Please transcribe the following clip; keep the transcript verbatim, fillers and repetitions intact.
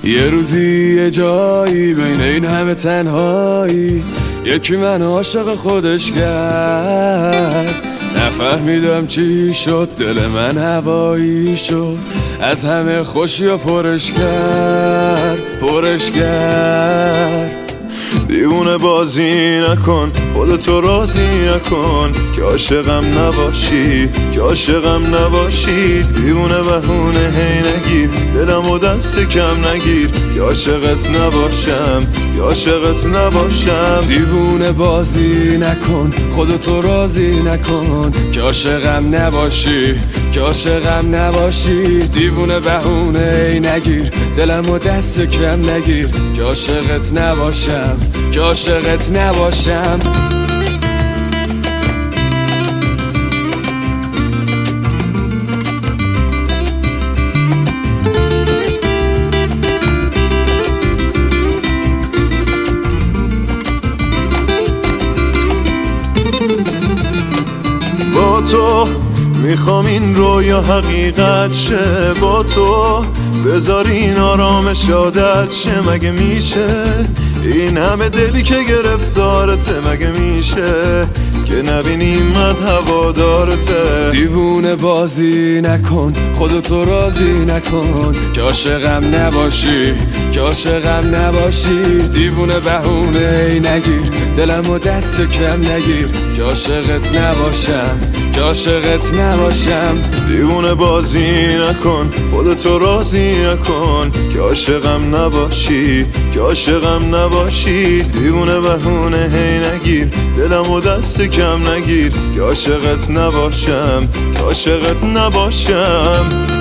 یه روزی یه جایی بین این همه تنهایی یکی من عاشق خودش کرد. نفهمیدم چی شد، دل من هوایی شد، از همه خوشی و پرش کرد پرش کرد. دیوونه بازی نکن، خودتو راضی نکن که عاشقم نباشی، که عاشقم نباشی. دیوونه بهونه هی نگیر، دلمو دست کم نگیر که عاشقت نباشم، که عاشقت نباشم. دیوونه بازی نکن، خودتو راضی نکن که عاشقم نباشی، که عاشقم نباشی. دیوونه بهونه هی نگیر، دلمو دست کم نگیر که عاشقت نباشم، که عاشقت نباشم. با تو میخوام این رویا حقیقت شه، با تو بذارین آرامش عادت شه. مگه میشه این همه دلی که گرفتارته؟ مگه میشه که نبینی من هوادارته؟ دیوونه بازی نکن، خودتو راضی نکن که عاشقم نباشی، که عاشقم نباشی. دیوونه بهونه ای نگیر، دلمو دست کم نگیر که عاشقت نباشم، که عاشقت نباشم. دیوونه بازی نکن، خودتو راضی نکن که عاشقم نباشی، که عاشقم نباشی. دیوونه بهونه هی نگیر، دلمو دست کم نگیر که عاشقت نباشم، که عاشقت نباشم.